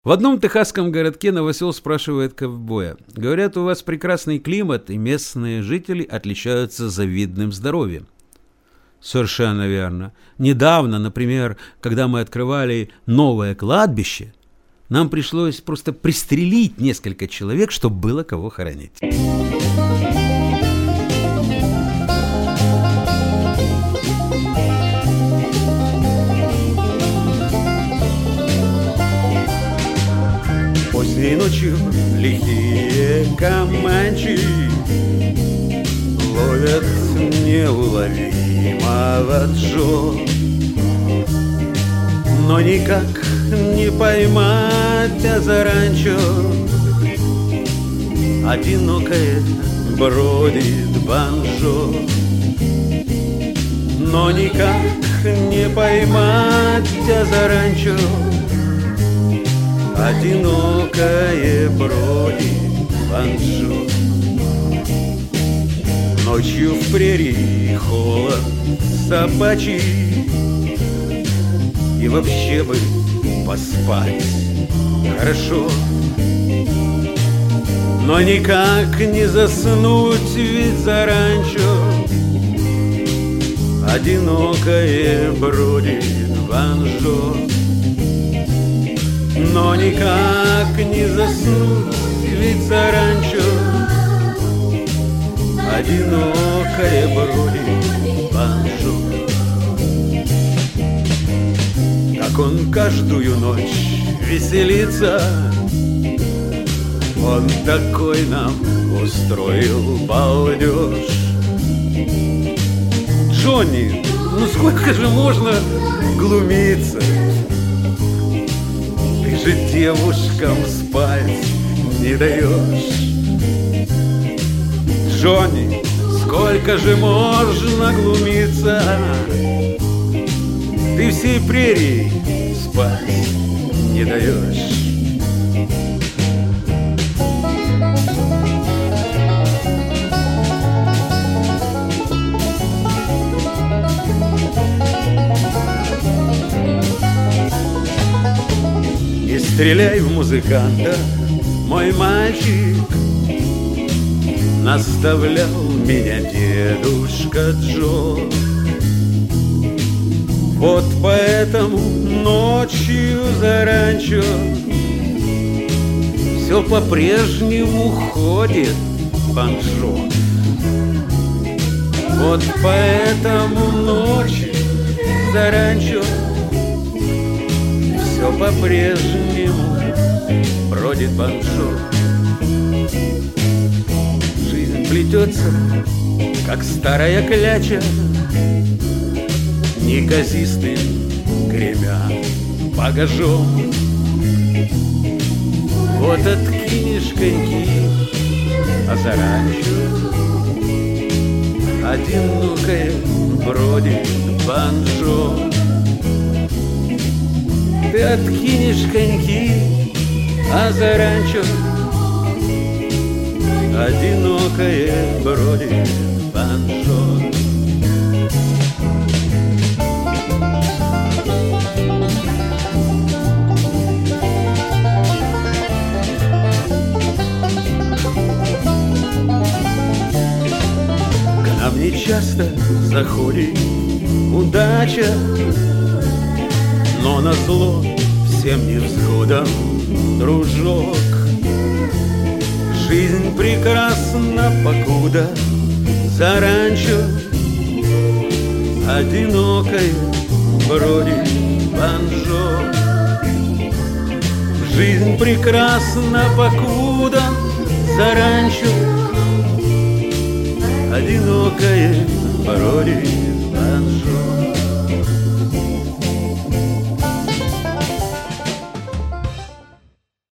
В одном техасском городке новосел спрашивает ковбоя: говорят, у вас прекрасный климат, и местные жители отличаются завидным здоровьем. Совершенно верно. Недавно, например, когда мы открывали новое кладбище, нам пришлось просто пристрелить несколько человек, чтобы было кого хоронить. Поздней ночью лихие команчи ловят неуловимого Джо, но никак не поймать Азаранчо. Одинокое бродит банджо, но никак не поймать Азаранчо. Одинокое бродит банджо. Ночью в прерии холод собачий, и вообще бы поспать хорошо, но никак не заснуть, ведь за ранчо одинокое бродит банджо. Но никак не заснуть, ведь за ранчо одинокое бродит банджо. Как он каждую ночь веселится, он такой нам устроил балдеж. Джонни, ну сколько же можно глумиться? Ты же девушкам спать не даешь. Джонни, сколько же можно глумиться? Ты всей прерии спать не даешь. Не стреляй в музыканта, мой мальчик, наставлял меня дедушка Джо. Вот поэтому ночью за ранчо все по-прежнему ходит банджо. Вот поэтому ночью за ранчо все по-прежнему бродит банджо. Жизнь плетется, как старая кляча, неказистым гремя багажом. Вот откинешь коньки, а за ранчо одинокое бродит банджо. Ты откинешь коньки, а за ранчо одинокое бродит банджо. К нам нечасто заходит удача, но назло всем невзгодам, дружок. Жизнь прекрасна, покуда за ранчо одинокое бродит банджо. Жизнь прекрасна, покуда за ранчо одинокое бродит